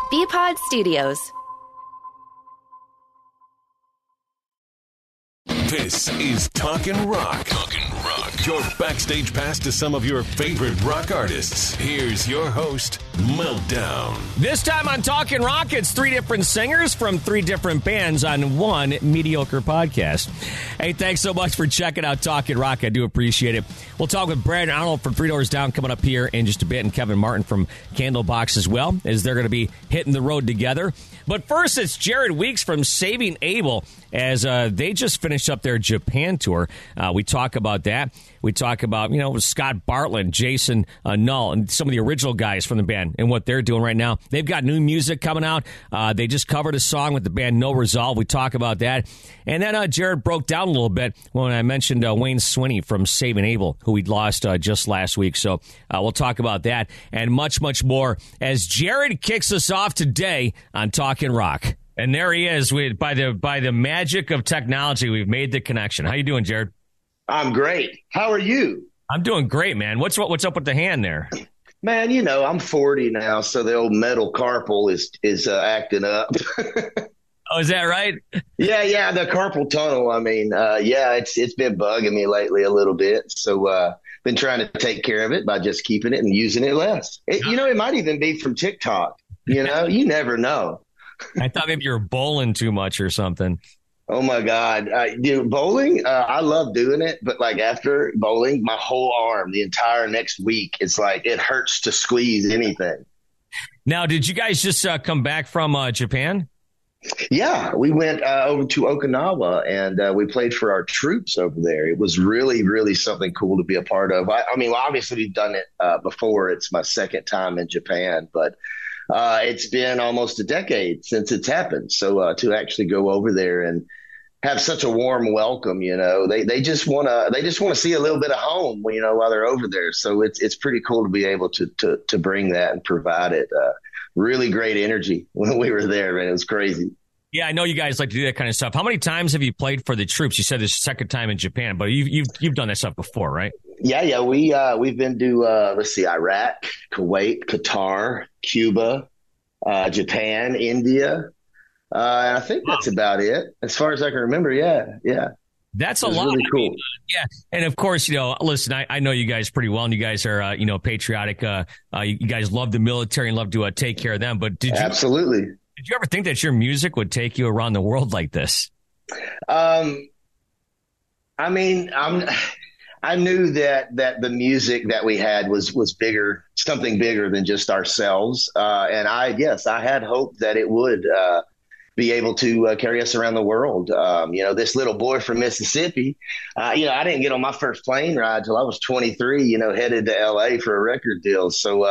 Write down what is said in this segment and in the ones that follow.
BPod Studios. This is Talkin' Rock. Your backstage pass to some of your favorite rock artists. Here's your host, Meltdown. This time on Talkin' Rock, it's three different singers from three different bands on one mediocre podcast. Hey, thanks so much for checking out Talkin' Rock. I do appreciate it. We'll talk with Brandon Arnold from Three Doors Down coming up here in just a bit, and Kevin Martin from Candlebox as well, as they're going to be hitting the road together. But first, it's Jared Weeks from Saving Abel, as they just finished up their Japan tour. We talk about that. We talk about, Scott Bartlett, Jason Null, and some of the original guys from the band and what they're doing right now. They've got new music coming out. They just covered a song with the band No Resolve. We talk about that. And then Jared broke down a little bit when I mentioned Wayne Swinney from Saving Abel, who we lost just last week. So we'll talk about that and much, much more as Jared kicks us off today on Talkin' Rock. And there he is. By the magic of technology, we've made the connection. How you doing, Jared? I'm great. How are you? I'm doing great, man. What's up with the hand there? Man, I'm 40 now, so the old metal carpal is acting up. Oh, is that right? Yeah, the carpal tunnel. I mean, it's been bugging me lately a little bit. So been trying to take care of it by just keeping it and using it less. It might even be from TikTok. You never know. I thought maybe you were bowling too much or something. Oh, my God. Bowling, I love doing it. But like after bowling, my whole arm, the entire next week, it's like it hurts to squeeze anything. Now, did you guys just come back from Japan? Yeah, we went over to Okinawa and we played for our troops over there. It was really, really something cool to be a part of. I mean, obviously, we've done it before. It's my second time in Japan, but it's been almost a decade since it's happened. So to actually go over there and have such a warm welcome, they just want to see a little bit of home, while they're over there. So it's pretty cool to be able to bring that and provide it. Really great energy when we were there, man. It was crazy. Yeah, I know you guys like to do that kind of stuff. How many times have you played for the troops? You said this is the second time in Japan, but you've done that stuff before, right? Yeah. We've been to Iraq, Kuwait, Qatar, Cuba, Japan, India. And I think that's about it as far as I can remember. Yeah. That's a lot. Really cool. Yeah. And of course, listen, I know you guys pretty well, and you guys are, patriotic. You guys love the military and love to take care of them. But Absolutely. Did you ever think that your music would take you around the world like this? I mean, I knew that the music that we had was bigger, something bigger than just ourselves. And I had hope that it would be able to carry us around the world. This little boy from Mississippi, I didn't get on my first plane ride till I was 23, headed to LA for a record deal. So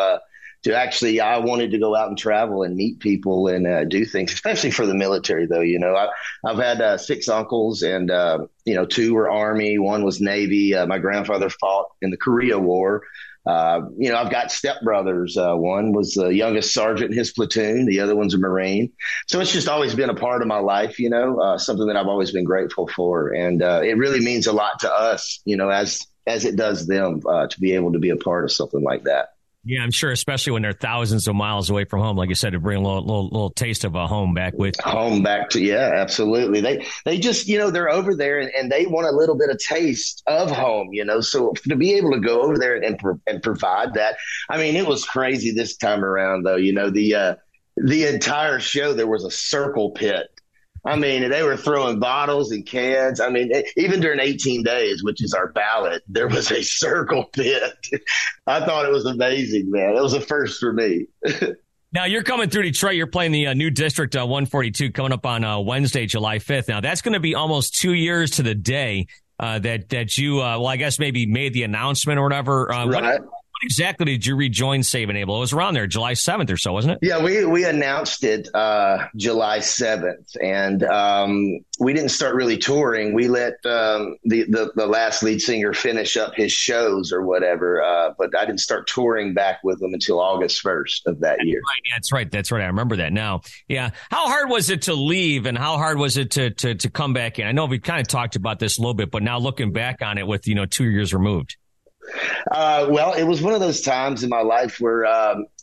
I wanted to go out and travel and meet people and do things, especially for the military, though. I've had 6 uncles and, 2 were Army, 1 was Navy. My grandfather fought in the Korea War. I've got stepbrothers. One was the youngest sergeant in his platoon. The other one's a Marine. So it's just always been a part of my life, something that I've always been grateful for. And it really means a lot to us, as it does them to be able to be a part of something like that. Yeah, I'm sure, especially when they're thousands of miles away from home, like you said, to bring a little taste of a home back with you. Home back to, yeah, absolutely. They just, they're over there and they want a little bit of taste of home, so to be able to go over there and provide that. I mean, it was crazy this time around, though. The entire show, there was a circle pit. I mean, they were throwing bottles and cans. I mean, even during 18 Days, which is our ballad, there was a circle pit. I thought it was amazing, man. It was a first for me. Now, you're coming through Detroit. You're playing the new District 142 coming up on Wednesday, July 5th. Now, that's going to be almost 2 years to the day that you, I guess maybe made the announcement or whatever. Right. What exactly did you rejoin Saving Abel? It was around there, July 7th or so, wasn't it? Yeah, we announced it July 7th, and we didn't start really touring. We let the last lead singer finish up his shows or whatever, but I didn't start touring back with them until August 1st of that year. Right, that's right. I remember that now. Yeah. How hard was it to leave, and how hard was it to come back in? I know we kind of talked about this a little bit, but now looking back on it with 2 years removed. Well, it was one of those times in my life where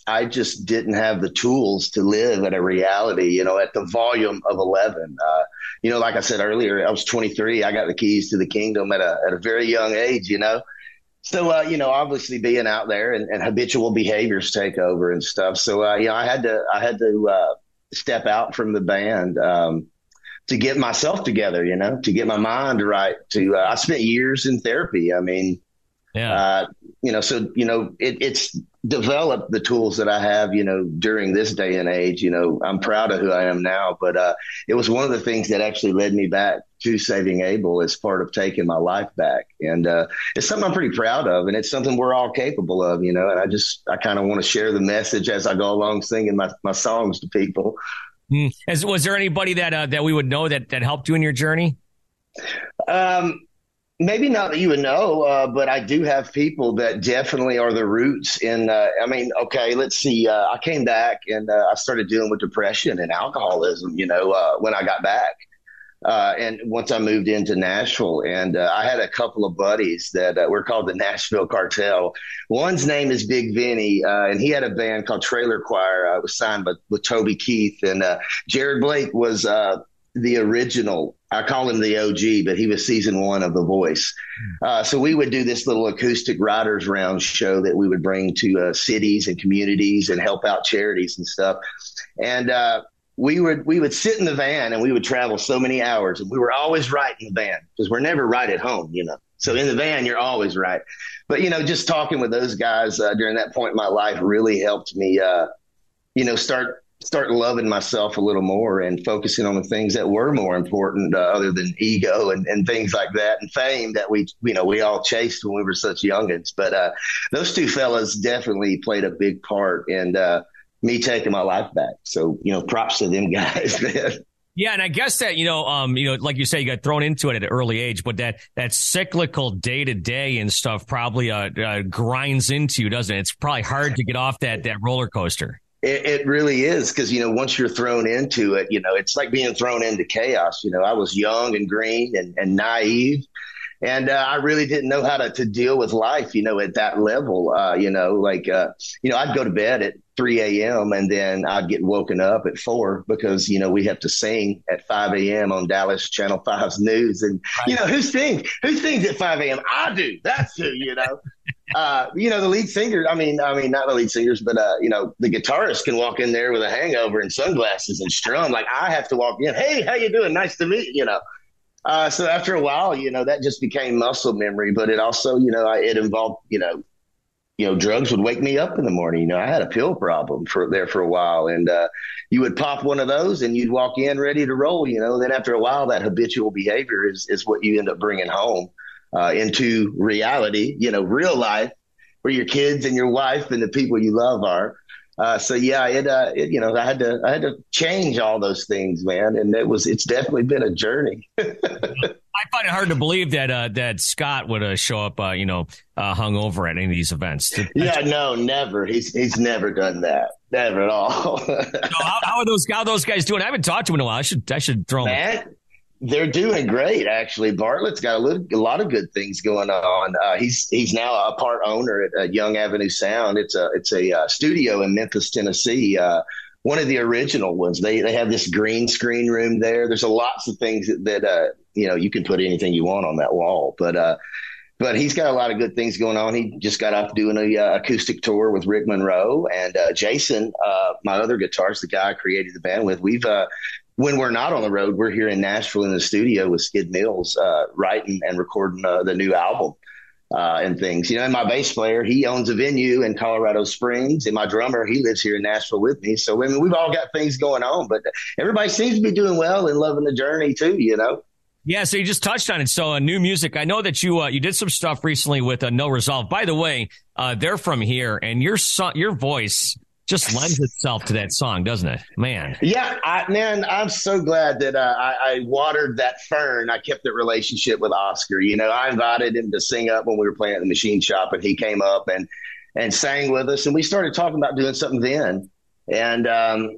I just didn't have the tools to live at a reality, you know, at the volume of 11. You know, like I said earlier, I was 23. I got the keys to the kingdom at a very young age, you know. So, you know, obviously being out there and habitual behaviors take over and stuff. So, you know, I had to step out from the band, to get myself together, you know, to get my mind right. I spent years in therapy. I mean, you know, so, you know, it's developed the tools that I have, you know, during this day and age. You know, I'm proud of who I am now, but it was one of the things that actually led me back to Saving Abel as part of taking my life back. And it's something I'm pretty proud of, and it's something we're all capable of, you know, and I kind of want to share the message as I go along singing my songs to people. Was there anybody that we would know that helped you in your journey? Maybe not that you would know, but I do have people that definitely are the roots in, I mean, okay, let's see. I came back and I started dealing with depression and alcoholism, you know, when I got back. And once I moved into Nashville, and I had a couple of buddies that were called the Nashville Cartel. One's name is Big Vinny, and he had a band called Trailer Choir. I was signed with Toby Keith, and Jared Blake was the original. I call him the OG, but he was season 1 of The Voice. So we would do this little acoustic writers round show that we would bring to cities and communities and help out charities and stuff. And we would sit in the van and we would travel so many hours, and we were always right in the van because we're never right at home, you know. So in the van, you're always right. But, you know, just talking with those guys during that point in my life really helped me, you know, start loving myself a little more and focusing on the things that were more important other than ego and things like that, and fame that we all chased when we were such youngins. But those two fellas definitely played a big part in me taking my life back. So, you know, props to them guys, man. Yeah, and I guess that, you know, like you say, you got thrown into it at an early age, but that cyclical day to day and stuff probably grinds into you, doesn't it? It's probably hard to get off that roller coaster. It really is, because, you know, once you're thrown into it, you know, it's like being thrown into chaos. You know, I was young and green and naive, and I really didn't know how to deal with life, you know, at that level. You know, like, you know, I'd go to bed at 3 a.m. and then I'd get woken up at 4 because, you know, we have to sing at 5 a.m. on Dallas Channel 5's news. And, you know, who sings at 5 a.m.? I do. That's who, you know. You know, the lead singer, I mean, not the lead singers, but, you know, the guitarist can walk in there with a hangover and sunglasses and strum. Like, I have to walk in. Hey, how you doing? Nice to meet you, you know. So after a while, you know, that just became muscle memory, but it also, you know, it involved, you know, drugs would wake me up in the morning. You know, I had a pill problem for a while, and you would pop one of those and you'd walk in ready to roll, you know. Then after a while, that habitual behavior is what you end up bringing home into reality, you know, real life, where your kids and your wife and the people you love are. So yeah, it you know, I had to change all those things, man, and it's definitely been a journey. I find it hard to believe that Scott would show up, you know, hungover at any of these events. Yeah, no, never. He's never done that, never at all. How are those guys doing? I haven't talked to him in a while. I should throw them. They're doing great, actually. Bartlett's got a lot of good things going on. He's now a part owner at Young Avenue Sound. It's a studio in Memphis, Tennessee. One of the original ones. They have this green screen room there. There's lots of things that you know, you can put anything you want on that wall. But he's got a lot of good things going on. He just got off doing a acoustic tour with Rick Monroe and Jason, my other guitarist, the guy I created the band with. We've when we're not on the road, we're here in Nashville in the studio with Skid Mills, writing and recording the new album and things. You know, and my bass player, he owns a venue in Colorado Springs, and my drummer, he lives here in Nashville with me. So, I mean, we've all got things going on, but everybody seems to be doing well and loving the journey too, you know? Yeah, so you just touched on it. So new music. I know that you did some stuff recently with No Resolve. By the way, they're from here, and your voice just lends itself to that song, doesn't it, man? Yeah, I'm so glad that I watered that fern. I kept that relationship with Oscar. You know, I invited him to sing up when we were playing at the machine shop, and he came up and sang with us, and we started talking about doing something then. And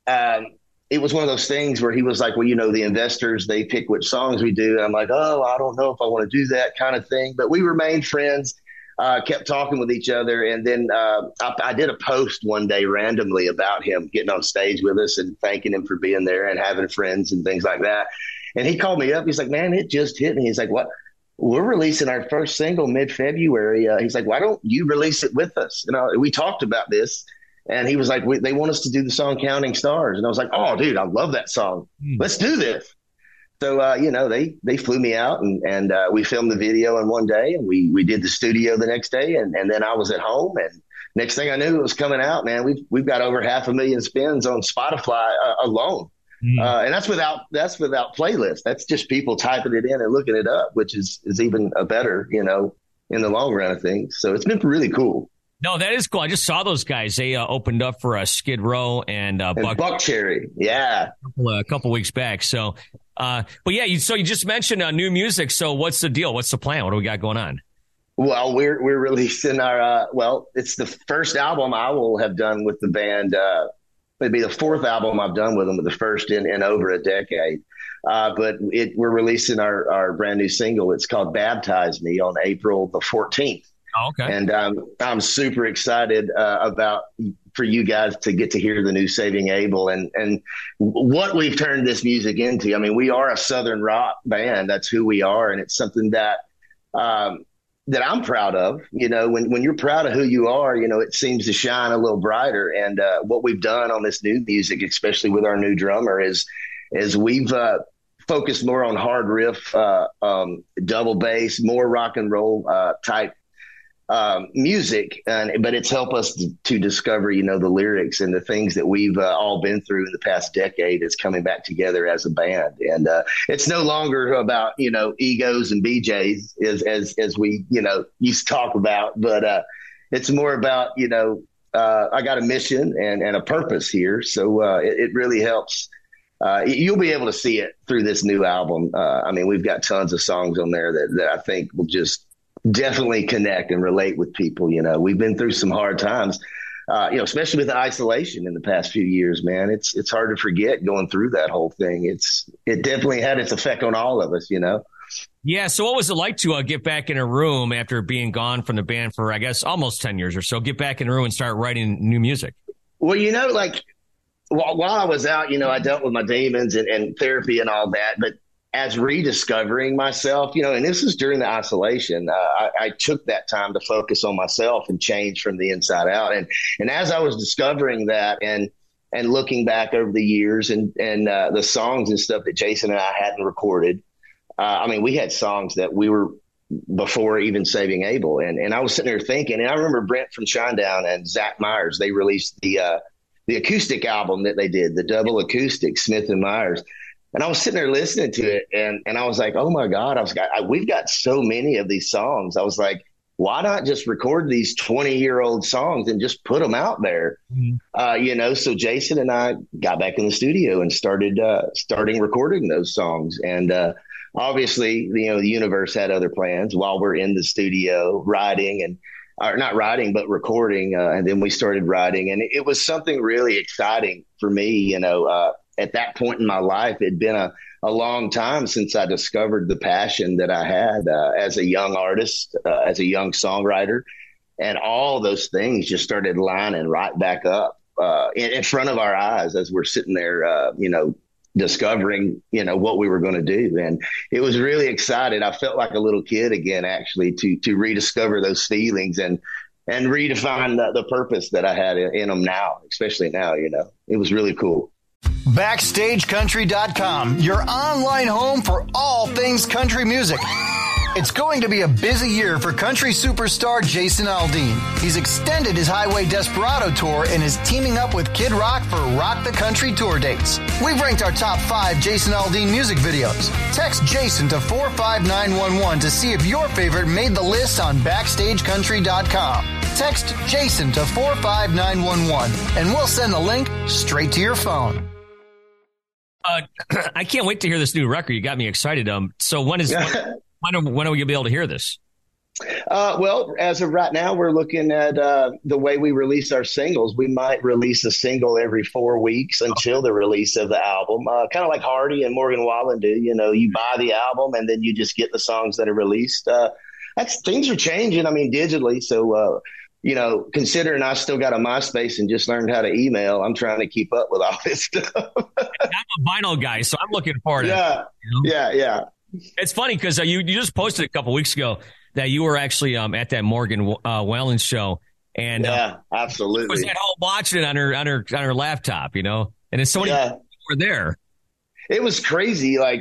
it was one of those things where he was like, well, you know, the investors, they pick which songs we do. And I'm like, oh, I don't know if I want to do that kind of thing. But we remained friends. kept talking with each other. And then I did a post one day randomly about him getting on stage with us and thanking him for being there and having friends and things like that. And he called me up. He's like, man, it just hit me. He's like, what? We're releasing our first single mid-February. He's like, why don't you release it with us? We talked about this. And he was like, they want us to do the song Counting Stars. And I was like, oh, dude, I love that song. Let's do this. So, they flew me out and we filmed the video in one day, and we did the studio the next day. And then I was at home, and next thing I knew, it was coming out, man. We've got over 500,000 spins on Spotify alone. And that's without playlists. That's just people typing it in and looking it up, which is even a better, in the long run of things. So it's been really cool. No, that is cool. I just saw those guys. They opened up for Skid Row and Buckcherry. Yeah. A couple weeks back. So, but yeah, so you just mentioned new music. So what's the deal? What's the plan? What do we got going on? Well, we're releasing our, it's the first album I will have done with the band. It'd be the fourth album I've done with them, the first in over a decade. But we're releasing our brand new single. It's called Baptize Me on April the 14th. Oh, okay. And I'm super excited for you guys to get to hear the new Saving Abel and what we've turned this music into. I mean, we are a Southern rock band. That's who we are. And it's something that I'm proud of. When you're proud of who you are, it seems to shine a little brighter. And what we've done on this new music, especially with our new drummer, is we've focused more on hard riff, double bass, more rock and roll type music, but it's helped us to discover, the lyrics and the things that we've all been through in the past decade is coming back together as a band. And it's no longer about, egos and BJs as we, used to talk about, but it's more about, I got a mission and a purpose here. So it really helps. You'll be able to see it through this new album. We've got tons of songs on there that I think will just definitely connect and relate with people. We've been through some hard times, especially with the isolation in the past few years, man. It's hard to forget going through that whole thing. It definitely had its effect on all of us, Yeah. So what was it like to get back in a room after being gone from the band for, I guess, almost 10 years or so, get back in a room and start writing new music? Well, while I was out, I dealt with my demons and therapy and all that, but as rediscovering myself, and this is during the isolation, I took that time to focus on myself and change from the inside out. And as I was discovering that and looking back over the years and the songs and stuff that Jason and I hadn't recorded, we had songs that we were before even Saving Abel. And I was sitting there thinking, and I remember Brent from Shinedown and Zach Myers, they released the acoustic album that they did, the double acoustic, Smith and Myers. And I was sitting there listening to it, and I was like, oh, my God, we've got so many of these songs. I was like, why not just record these 20-year-old songs and just put them out there? Mm-hmm. So Jason and I got back in the studio and starting recording those songs. And obviously, the universe had other plans while we're in the studio writing not writing, but recording. And then we started writing, and it was something really exciting for me, at that point in my life. It'd been a long time since I discovered the passion that I had as a young artist, as a young songwriter, and all those things just started lining right back up in front of our eyes as we're sitting there, discovering, what we were going to do. And it was really exciting. I felt like a little kid again, actually, to rediscover those feelings and redefine the purpose that I had in them now, especially now. It was really cool. BackstageCountry.com, your online home for all things country music. It's going to be a busy year for country superstar Jason Aldean. He's extended his Highway Desperado tour and is teaming up with Kid Rock for Rock the Country tour dates. We've ranked our top 5 Jason Aldean music videos. Text Jason to 45911 to see if your favorite made the list on BackstageCountry.com. Text Jason to 45911 and we'll send the link straight to your phone. I can't wait to hear this new record. You got me excited. So when are we going to be able to hear this? Well, as of right now, we're looking at the way we release our singles. We might release a single every 4 weeks until the release of the album, kind of like Hardy and Morgan Wallen do. You buy the album and then you just get the songs that are released. things are changing. I mean, digitally. So, considering I still got a MySpace and just learned how to email, I'm trying to keep up with all this stuff. I'm a vinyl guy, so I'm looking forward to it. Yeah. It's funny because you just posted a couple weeks ago that you were actually at that Morgan Wallen show. And yeah, absolutely. Was at home watching it on her laptop, and it's so many people were there. It was crazy. Like,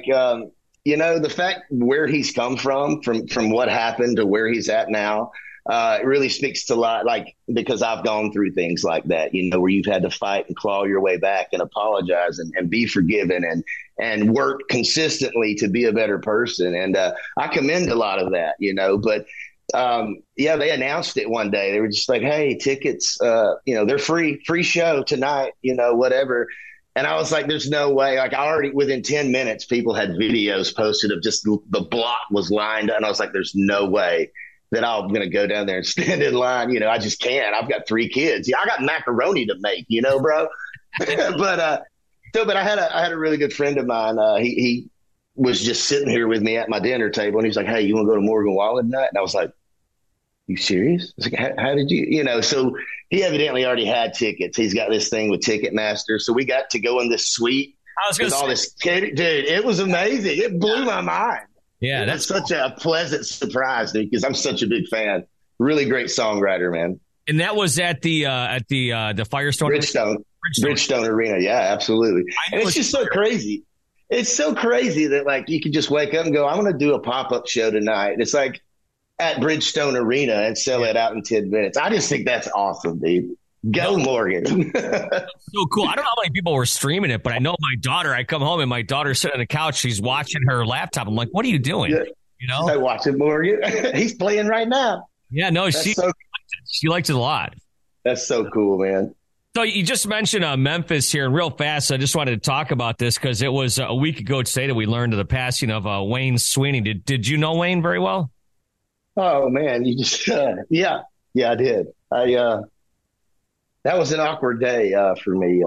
the fact where he's come from what happened to where he's at now, it really speaks to a lot, like, because I've gone through things like that, where you've had to fight and claw your way back and apologize and be forgiven and work consistently to be a better person. And I commend a lot of that, but they announced it one day. They were just like, hey, tickets, they're free show tonight, whatever. And I was like, there's no way. Like, I already, within 10 minutes, people had videos posted of just the block was lined. And I was like, there's no way that I'm going to go down there and stand in line. I just can't. I've got 3 kids. I got macaroni to make, bro. But I had a really good friend of mine. He was just sitting here with me at my dinner table, and he's like, hey, you want to go to Morgan Wallen tonight? And I was like, you serious? I was like, how did you, so he evidently already had tickets. He's got this thing with Ticketmaster. So we got to go in this suite with all this kid. Dude, it was amazing. It blew my mind. Yeah. That's such a pleasant surprise, dude, because I'm such a big fan. Really great songwriter, man. And that was at the Firestone Bridgestone Arena. Yeah, absolutely. And it's just so crazy. It's so crazy that, like, you can just wake up and go, I'm going to do a pop-up show tonight. And it's like at Bridgestone Arena and sell it out in 10 minutes. I just think that's awesome, dude. Go Morgan. So cool. I don't know how many people were streaming it, but I know my daughter, I come home and my daughter's sitting on the couch. She's watching her laptop. I'm like, what are you doing? I watch it, Morgan. He's playing right now. Yeah, no, she likes it a lot. That's so cool, man. So you just mentioned Memphis here, and real fast, I just wanted to talk about this because it was a week ago today that we learned of the passing of Wayne Sweeney. Did you know Wayne very well? Oh, man, you just yeah, I did. That was an awkward day for me.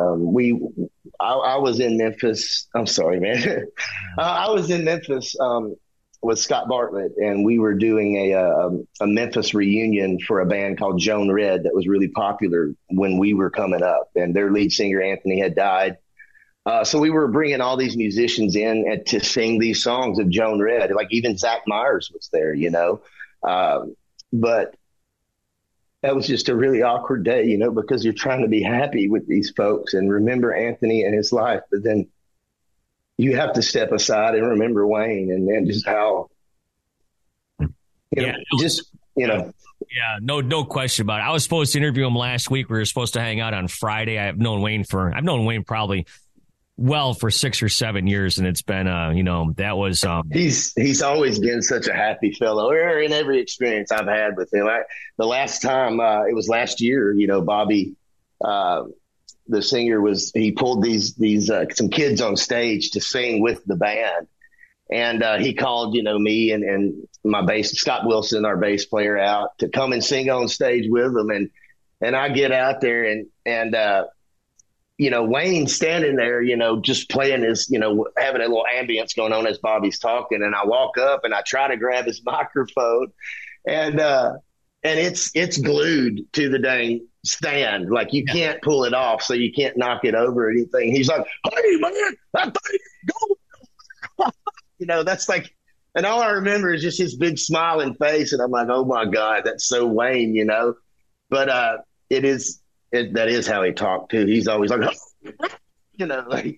I was in Memphis. I'm sorry, man. I was in Memphis with Scott Bartlett, and we were doing a Memphis reunion for a band called Joan Red that was really popular when we were coming up, and their lead singer Anthony had died. So we were bringing all these musicians in to sing these songs of Joan Red. Like, even Zach Myers was there, but that was just a really awkward day, because you're trying to be happy with these folks and remember Anthony and his life, but then you have to step aside and remember Wayne and then just how, Yeah, no question about it. I was supposed to interview him last week. We were supposed to hang out on Friday. I've known Wayne probably for 6 or 7 years, and it's been that was he's always been such a happy fellow, or in every experience I've had with him. The last time it was last year, Bobby the singer he pulled these some kids on stage to sing with the band, and he called me and my bass, Scott Wilson, our bass player, out to come and sing on stage with them, and I get out there and Wayne standing there, just playing his, having a little ambience going on as Bobby's talking. And I walk up and I try to grab his microphone and it's glued to the dang stand. Like, you can't pull it off, so you can't knock it over or anything. He's like, hey, man, that thing, go. That's like, and all I remember is just his big smiling face. And I'm like, oh my God, that's so Wayne, but that is how he talked too. He's always like, that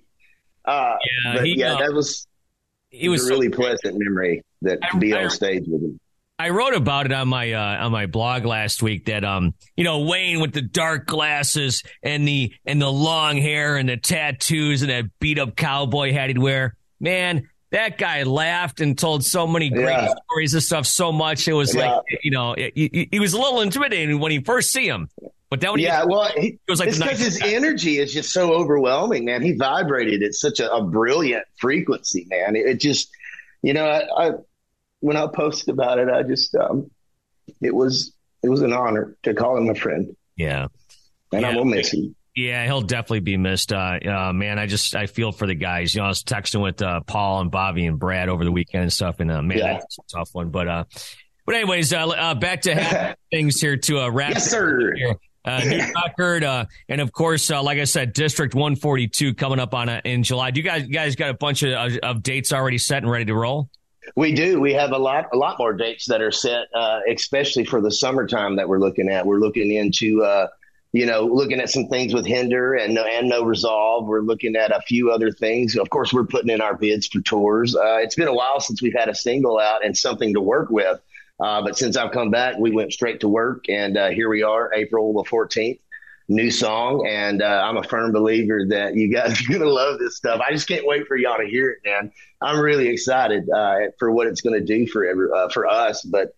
was a really pleasant memory to be on stage with him. I wrote about it on my blog last week that Wayne with the dark glasses and the long hair and the tattoos and that beat up cowboy hat he'd wear. Man, that guy laughed and told so many great stories and stuff so much. It was like he was a little intimidating when you first see him. But that it was like, it's because his energy is just so overwhelming, man. He vibrated at such a brilliant frequency, man. It just, when I posted about it, I just, it was an honor to call him a friend. Yeah. And I will miss him. Yeah, he'll definitely be missed. Man, I feel for the guys. I was texting with Paul and Bobby and Brad over the weekend and stuff, and that's a tough one. But But anyways, back to things here to wrap. Yes, sir. Here. New record, and of course, like I said, District 142 coming up in July. Do you guys got a bunch of dates already set and ready to roll? We do. We have a lot more dates that are set, especially for the summertime that we're looking at. We're looking into, looking at some things with Hinder and No Resolve. We're looking at a few other things. Of course, we're putting in our bids for tours. It's been a while since we've had a single out and something to work with. But since I've come back, we went straight to work, and here we are, April the 14th, new song. And I'm a firm believer that you guys are going to love this stuff. I just can't wait for y'all to hear it, man. I'm really excited for what it's going to do for us. But,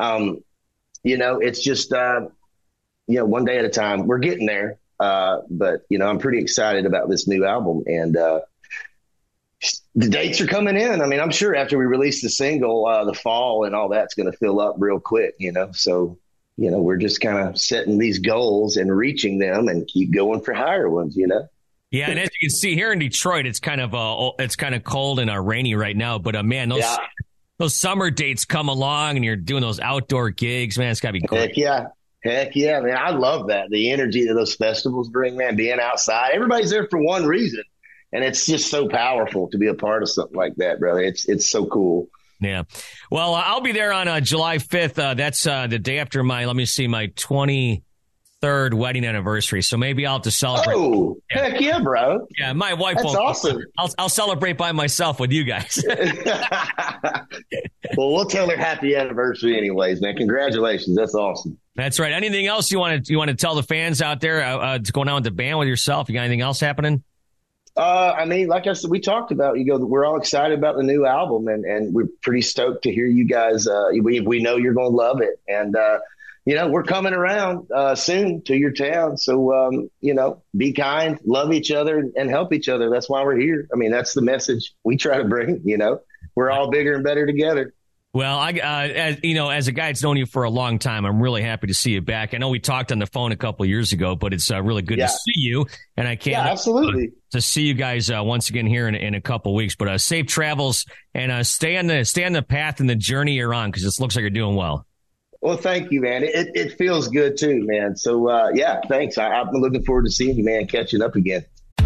it's just, one day at a time. We're getting there. But, I'm pretty excited about this new album. And the dates are coming in. I mean, I'm sure after we release the single, the fall and all that's going to fill up real quick, So, we're just kind of setting these goals and reaching them and keep going for higher ones, Yeah, and as you can see here in Detroit, it's kind of cold and rainy right now. But man, those summer dates come along, and you're doing those outdoor gigs, man. It's got to be great. Heck yeah, man! I love that. The energy that those festivals bring, man. Being outside, everybody's there for one reason. And it's just so powerful to be a part of something like that, brother. It's so cool. Yeah. Well, I'll be there on July 5th. That's the day after my 23rd wedding anniversary. So maybe I'll have to celebrate. Oh, yeah. Heck yeah, bro. Yeah, my wife That's won't. Awesome. I'll celebrate by myself with you guys. Well, we'll tell her happy anniversary anyways, man. Congratulations. That's awesome. That's right. Anything else you want to tell the fans out there that's going on with the band with yourself? You got anything else happening? Like I said, we talked about, we're all excited about the new album and we're pretty stoked to hear you guys. We know you're going to love it. And, we're coming around, soon to your town. So, be kind, love each other and help each other. That's why we're here. I mean, that's the message we try to bring, we're all bigger and better together. Well, as a guy that's known you for a long time, I'm really happy to see you back. I know we talked on the phone a couple of years ago, but it's really good to see you. And I can't absolutely to see you guys once again here in a couple of weeks. But safe travels and stay on the path and the journey you're on, because it looks like you're doing well. Well, thank you, man. It feels good too, man. So thanks. I'm looking forward to seeing you, man. Catching up again.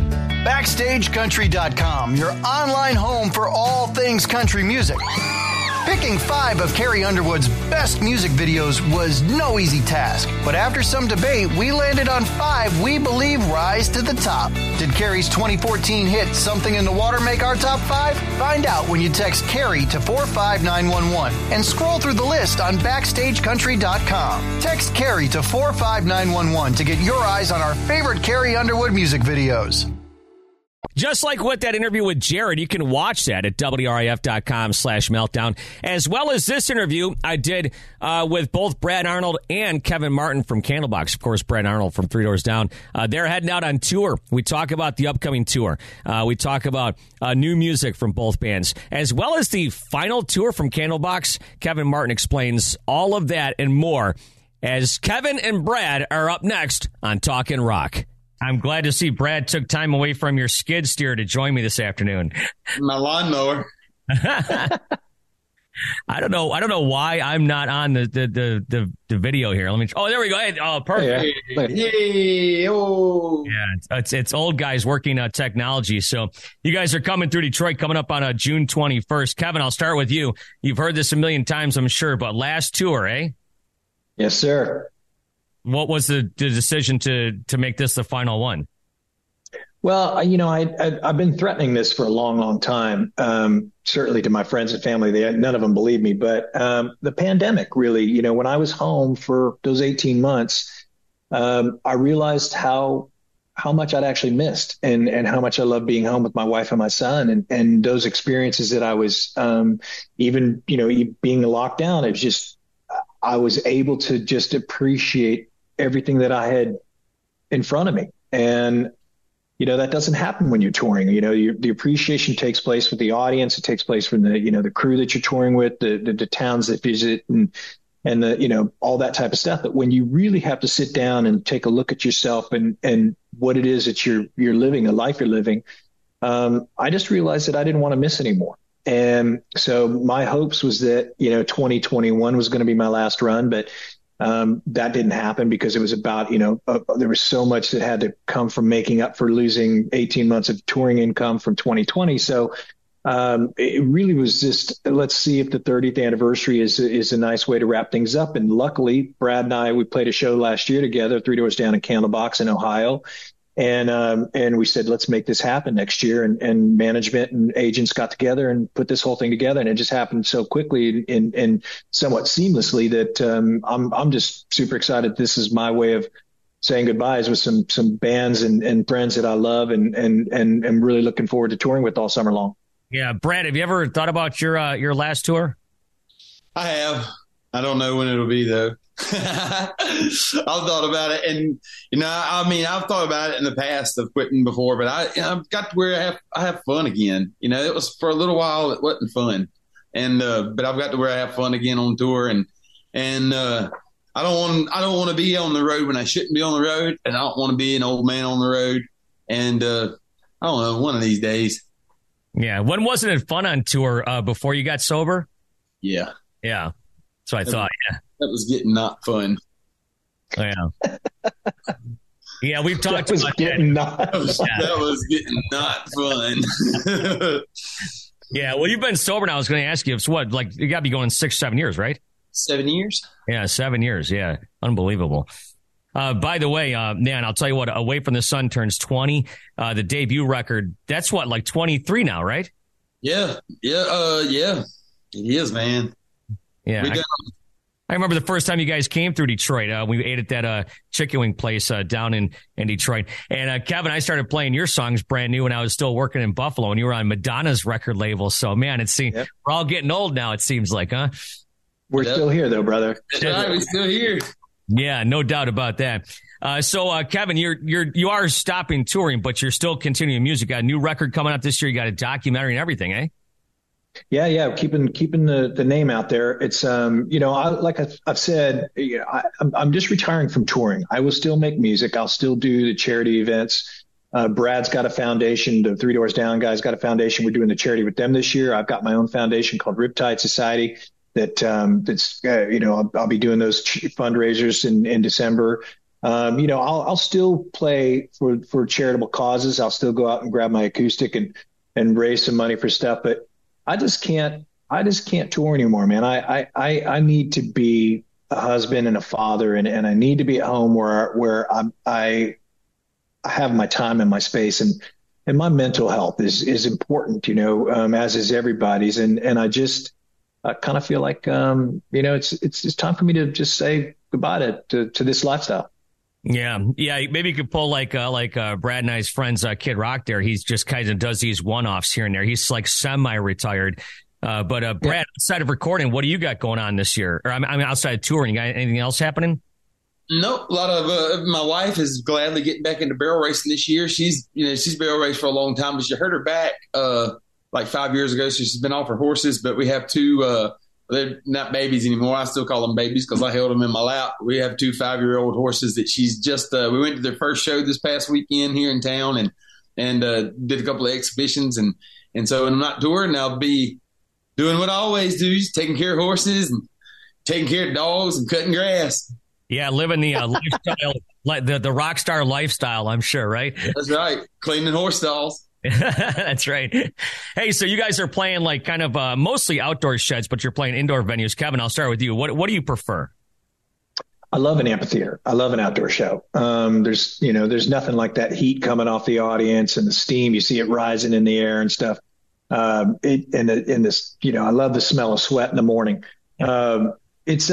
BackstageCountry.com, your online home for all things country music. Picking 5 of Carrie Underwood's best music videos was no easy task, but after some debate, we landed on 5 we believe rise to the top. Did Carrie's 2014 hit Something in the Water make our top 5? Find out when you text Carrie to 45911 and scroll through the list on BackstageCountry.com. Text Carrie to 45911 to get your eyes on our favorite Carrie Underwood music videos. Just like with that interview with Jared, you can watch that at WRIF.com/meltdown, as well as this interview I did with both Brad Arnold and Kevin Martin from Candlebox. Of course, Brad Arnold from Three Doors Down. They're heading out on tour. We talk about the upcoming tour. We talk about new music from both bands, as well as the final tour from Candlebox. Kevin Martin explains all of that and more as Kevin and Brad are up next on Talkin' Rock. I'm glad to see Brad took time away from your skid steer to join me this afternoon. My lawnmower. I don't know why I'm not on the video here. Let me. Oh, there we go. Hey, oh, perfect. Hey, oh. Yeah, it's old guys working technology. So you guys are coming through Detroit, coming up on June 21st. Kevin, I'll start with you. You've heard this a million times, I'm sure, but last tour, eh? Yes, sir. What was the decision to make this the final one? Well, I've been threatening this for a long, long time. Certainly to my friends and family, none of them believe me. But the pandemic really, when I was home for those 18 months, I realized how much I'd actually missed and how much I loved being home with my wife and my son and those experiences that I was even being locked down. It was just I was able to just appreciate everything that I had in front of me. And, that doesn't happen when you're touring. The appreciation takes place with the audience. It takes place from the crew that you're touring with, the towns that visit and the, all that type of stuff. But when you really have to sit down and take a look at yourself and what it is that you're living, a life you're living, I just realized that I didn't want to miss anymore. And so my hopes was that, 2021 was going to be my last run, but that didn't happen because it was about, there was so much that had to come from making up for losing 18 months of touring income from 2020. So it really was just, let's see if the 30th anniversary is a nice way to wrap things up. And luckily, Brad and I, we played a show last year together, Three Doors Down in Candlebox in Ohio. And we said, let's make this happen next year. And management and agents got together and put this whole thing together. And it just happened so quickly and somewhat seamlessly that I'm just super excited. This is my way of saying goodbyes with some bands and friends that I love and really looking forward to touring with all summer long. Yeah. Brad, have you ever thought about your last tour? I have. I don't know when it'll be, though. I've thought about it. And, I've thought about it in the past of quitting before, but I've got to where I have fun again. It was for a little while, it wasn't fun. And, but I've got to where I have fun again on tour. And I don't want to be on the road when I shouldn't be on the road. And I don't want to be an old man on the road. And, I don't know, one of these days. Yeah. When wasn't it fun on tour before you got sober? Yeah. Yeah. So I thought, yeah. That was getting not fun. Oh, yeah. Yeah, we've talked about that. That was getting not fun. Yeah, well, you've been sober now. I was going to ask you, it's what, like, you got to be going 6-7 years, right? 7 years? Yeah, 7 years. Yeah, unbelievable. By the way, man, I'll tell you what, Away from the Sun turns 20. The debut record, that's what, like 23 now, right? Yeah. It is, man. Yeah. I remember the first time you guys came through Detroit. We ate at that chicken wing place down in Detroit. And Kevin, I started playing your songs brand new when I was still working in Buffalo, and you were on Madonna's record label. So, man, we're all getting old now, it seems like, huh? We're still here, though, brother. That's right, we're still here. Yeah, no doubt about that. So, Kevin, you are stopping touring, but you're still continuing music. Got a new record coming out this year. You got a documentary and everything, eh? Yeah. Keeping the name out there. It's, like I've said, I'm just retiring from touring. I will still make music. I'll still do the charity events. Brad's got a foundation. The Three Doors Down guys got a foundation. We're doing the charity with them this year. I've got my own foundation called Riptide Society that's I'll be doing those fundraisers in December. I'll still play for charitable causes. I'll still go out and grab my acoustic and raise some money for stuff, but I just can't tour anymore, man. I need to be a husband and a father, and I need to be at home where I have my time and my space, and my mental health is important, as is everybody's. And I kind of feel like, it's time for me to just say goodbye to this lifestyle. Yeah. Maybe you could pull like Brad and I's friends, Kid Rock there. He's just kind of does these one-offs here and there. He's like semi-retired. But Brad, outside of recording, what do you got going on this year? Or I mean, outside of touring, you got anything else happening? Nope. A lot of my wife is gladly getting back into barrel racing this year. She's barrel raced for a long time, but she hurt her back like 5 years ago. So she's been off her horses. But we have two. They're not babies anymore. I still call them babies because I held them in my lap. We have 2 5-year-old horses that she's just. We went to their first show this past weekend here in town and did a couple of exhibitions and so when I'm not touring, I'll be doing what I always do, just taking care of horses and taking care of dogs and cutting grass. Yeah, living the lifestyle, like the rock star lifestyle, I'm sure, right? That's right. Cleaning horse stalls. That's right. Hey, so you guys are playing like kind of mostly outdoor sheds, but you're playing indoor venues. Kevin, I'll start with you. What do you prefer? I love an amphitheater. I love an outdoor show. There's nothing like that heat coming off the audience and the steam. You see it rising in the air and stuff. I love the smell of sweat in the morning. It's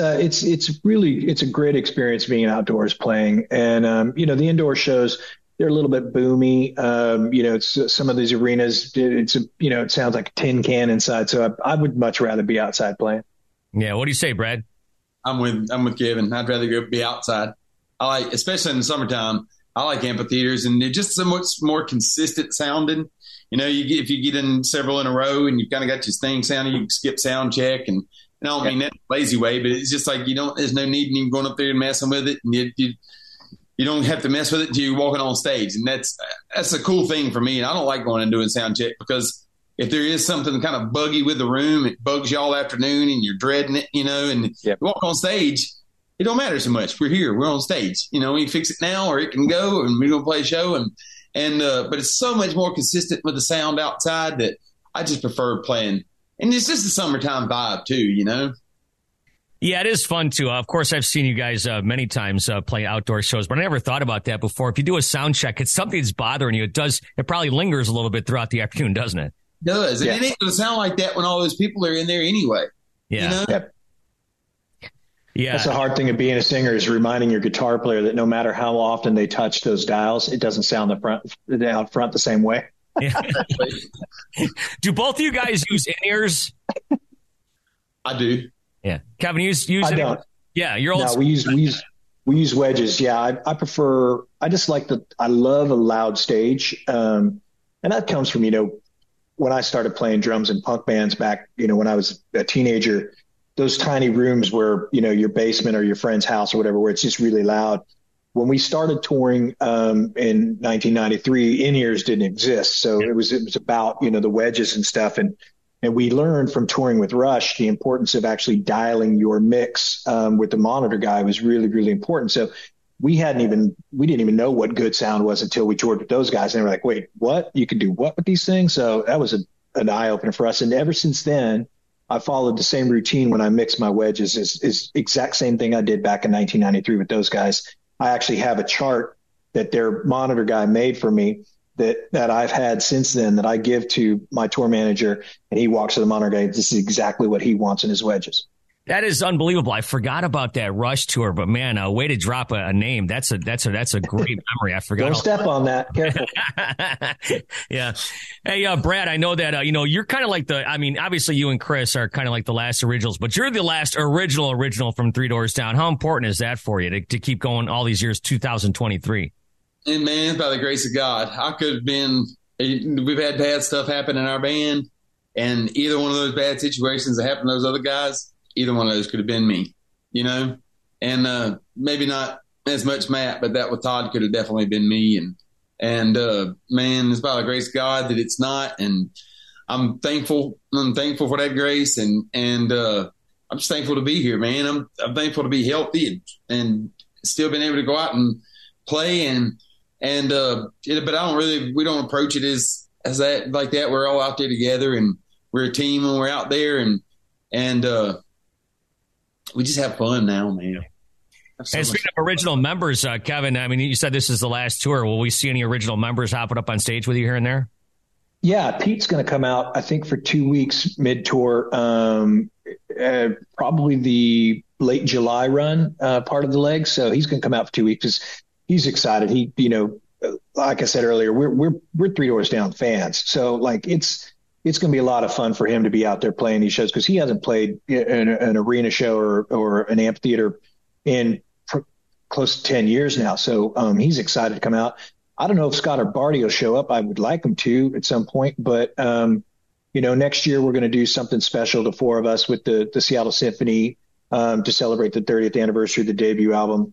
a great experience being outdoors playing. And, the indoor shows, they're a little bit boomy. It's some of these arenas, it sounds like a tin can inside. So I would much rather be outside playing. Yeah. What do you say, Brad? I'm with Kevin. I'd rather go be outside. Especially in the summertime, I like amphitheaters and they're just so much more consistent sounding. If you get in several in a row and you've kind of got your thing sounding, you can skip sound check. And I don't mean that in a lazy way, but it's just like there's no need in even going up there and messing with it. And you don't have to mess with it until you're walking on stage. And that's a cool thing for me. And I don't like going and doing sound check because if there is something kind of buggy with the room, it bugs you all afternoon and you're dreading it, and you walk on stage, it don't matter so much. We're here, we're on stage, we can fix it now or it can go and we're going to play a show. But it's so much more consistent with the sound outside that I just prefer playing. And it's just the summertime vibe too, Yeah, it is fun too. Of course, I've seen you guys many times play outdoor shows, but I never thought about that before. If you do a sound check, it's something that's bothering you. It probably lingers a little bit throughout the afternoon, doesn't it? It does. And it ain't going to sound like that when all those people are in there anyway. Yeah. Yeah. That's the hard thing of being a singer, is reminding your guitar player that no matter how often they touch those dials, it doesn't sound out front the same way. Yeah. Do both of you guys use in-ears? I do. Yeah. Kevin, use I don't. Yeah, you're old. No, we use wedges. Yeah, I prefer. I just like I love a loud stage, and that comes from when I started playing drums in punk bands back. When I was a teenager, those tiny rooms where your basement or your friend's house or whatever, where it's just really loud. When we started touring in 1993, in-ears didn't exist, so it was about the wedges and stuff, and we learned from touring with Rush the importance of actually dialing your mix with the monitor guy was really, really important. So we didn't even know what good sound was until we toured with those guys, and they were like, "Wait, what? You can do what with these things?" So that was an eye opener for us, and ever since then, I followed the same routine when I mix my wedges. Is exact same thing I did back in 1993 with those guys. I actually have a chart that their monitor guy made for me that I've had since then that I give to my tour manager, and he walks to the monitor guy. This is exactly what he wants in his wedges. That is unbelievable. I forgot about that Rush tour, but man, a way to drop a name. That's a great memory. I forgot. Don't step on that. Careful. Yeah. Hey, Brad, I know that, you're kind of like obviously you and Chris are kind of like the last originals, but you're the last original from Three Doors Down. How important is that for you to keep going all these years, 2023? And man, by the grace of God, I could have been, we've had bad stuff happen in our band, and either one of those bad situations that happened to those other guys, either one of those could have been me, and maybe not as much Matt, but that with Todd could have definitely been me. And man, it's by the grace of God that it's not. And I'm thankful for that grace. And I'm just thankful to be here, man. I'm thankful to be healthy and still being able to go out and play but we don't approach it as that, like that. We're all out there together and we're a team and we're out there and we just have fun now, man. And speaking of original members, Kevin, you said this is the last tour. Will we see any original members hopping up on stage with you here and there? Yeah, Pete's going to come out, I think, for 2 weeks mid-tour, probably the late July run part of the leg. So he's going to come out for 2 weeks. He's excited. He, like I said earlier, we're Three Doors Down fans. So like it's going to be a lot of fun for him to be out there playing these shows, because he hasn't played an arena show or an amphitheater in close to 10 years now. So he's excited to come out. I don't know if Scott or Barty will show up. I would like him to at some point, but next year we're going to do something special, the four of us, with the Seattle Symphony to celebrate the 30th anniversary of the debut album.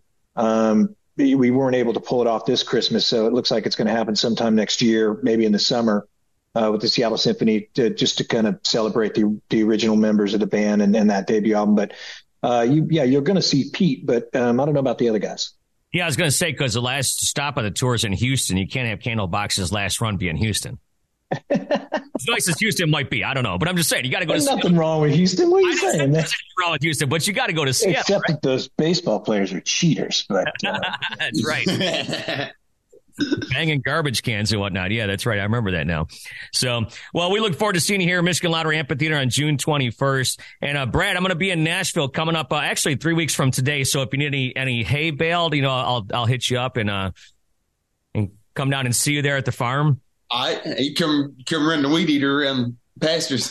We weren't able to pull it off this Christmas, so it looks like it's going to happen sometime next year, maybe in the summer, with the Seattle Symphony, just to kind of celebrate the original members of the band and that debut album. But you're going to see Pete, but I don't know about the other guys. Yeah, I was going to say, because the last stop of the tour is in Houston. You can't have Candlebox's last run be in Houston. As nice as Houston might be, I don't know, but I'm just saying you got to go to Seattle. Nothing wrong with Houston. What are you saying? There's nothing wrong with Houston, but you got to go to Seattle. Except that those baseball players are cheaters. But that's right. Banging garbage cans and whatnot. Yeah, that's right. I remember that now. So, well, we look forward to seeing you here at Michigan Lottery Amphitheater on June 21st. And Brad, I'm going to be in Nashville coming up actually 3 weeks from today. So if you need any hay baled, I'll hit you up and come down and see you there at the farm. You come run the weed eater around pastures.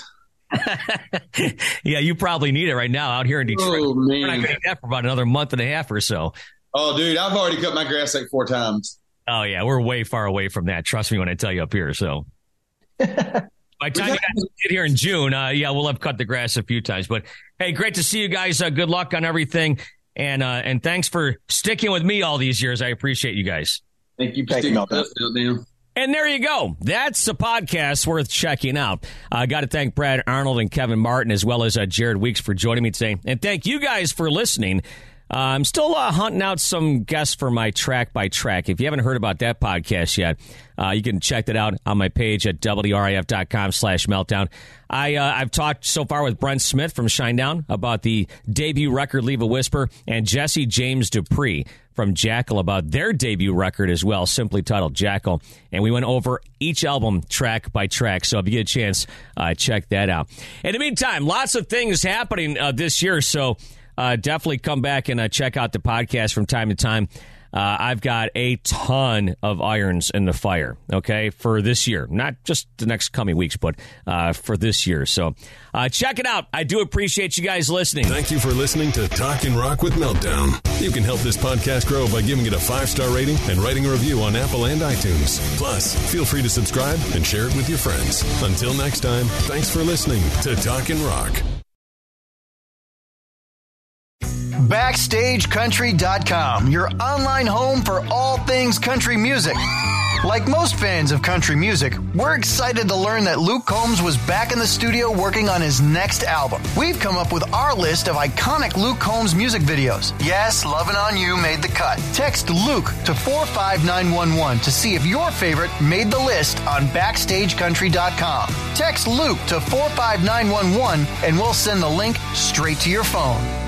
Yeah, you probably need it right now out here in Detroit. Oh, man. We're not going to need that for about another month and a half or so. Oh, dude, I've already cut my grass like 4 times. Oh, yeah, we're way far away from that. Trust me when I tell you up here. So by the time you guys get here in June, we'll have cut the grass a few times. But, hey, great to see you guys. Good luck on everything. And thanks for sticking with me all these years. I appreciate you guys. Thank you for sticking with us, man. And there you go. That's a podcast worth checking out. I got to thank Brad Arnold and Kevin Martin, as well as Jared Weeks, for joining me today. And thank you guys for listening. I'm still hunting out some guests for my Track by Track. If you haven't heard about that podcast yet, you can check that out on my page at WRIF.com/meltdown. I've talked so far with Brent Smith from Shinedown about the debut record Leave a Whisper, and Jesse James Dupree from Jackal about their debut record as well, simply titled Jackal. And we went over each album track by track. So if you get a chance, check that out. In the meantime, lots of things happening this year. So definitely come back and check out the podcast from time to time. I've got a ton of irons in the fire, okay, for this year. Not just the next coming weeks, but for this year. So check it out. I do appreciate you guys listening. Thank you for listening to Talkin' Rock with Meltdown. You can help this podcast grow by giving it a 5-star rating and writing a review on Apple and iTunes. Plus, feel free to subscribe and share it with your friends. Until next time, thanks for listening to Talkin' Rock. BackstageCountry.com, your online home for all things country music. Like most fans of country music, we're excited to learn that Luke Combs was back in the studio working on his next album. We've come up with our list of iconic Luke Combs music videos. Yes, Lovin' On You made the cut. Text Luke to 45911 to see if your favorite made the list on BackstageCountry.com. Text Luke to 45911 and we'll send the link straight to your phone.